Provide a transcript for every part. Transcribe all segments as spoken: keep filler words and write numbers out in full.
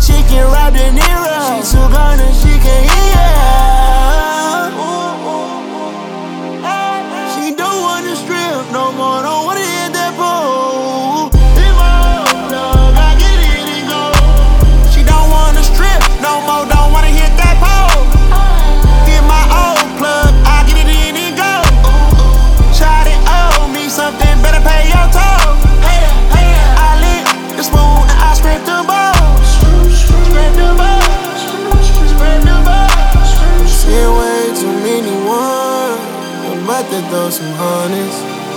chicken wrapped in Nero. She too gone and she can't hear. She don't wanna strip no more, don't wanna hit that pole. In my old plug, I get in and go. She don't wanna strip no more, don't wanna hit that pole. In my old plug, I get it in and go. Shawty owe me something, better pay your toll. Hey, hey, I lit the spoon and I scrape the balls. Scrape the balls, scrape the balls. Seen way too many ones, I'm about to throw some honeys.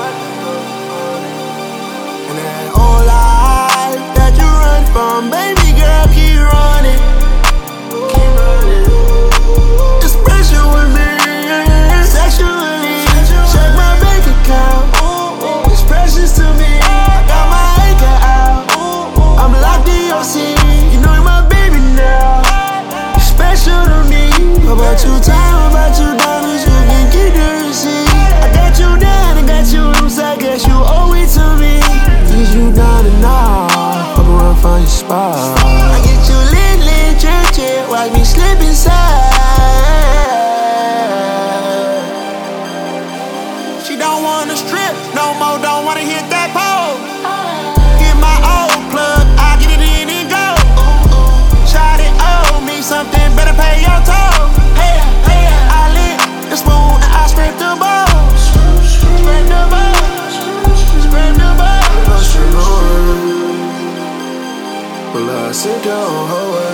And that whole life that you run from, baby girl, keep running. Keep running. It's pressure with me, sexually. Check my bank account, it's precious to me. I got my acre out, I'm locked in your seat. You know you're my baby now, you're special to me. About you time, about you diamonds, you can keep the receipt. I got you down, I got you loose, I guess you owe it to me. Is you down and off, I'm around for your spot. I get you lit, lit, church, it, watch me slip inside. She don't wanna strip no more, don't wanna hit that pole. Get my old plug, I get it in and go. Shawty owe me something, better pay your toll. Hey, hey, I lit the spoon and I scrape the balls. Scrape the balls, scrape the balls. Well, I sit down, hoe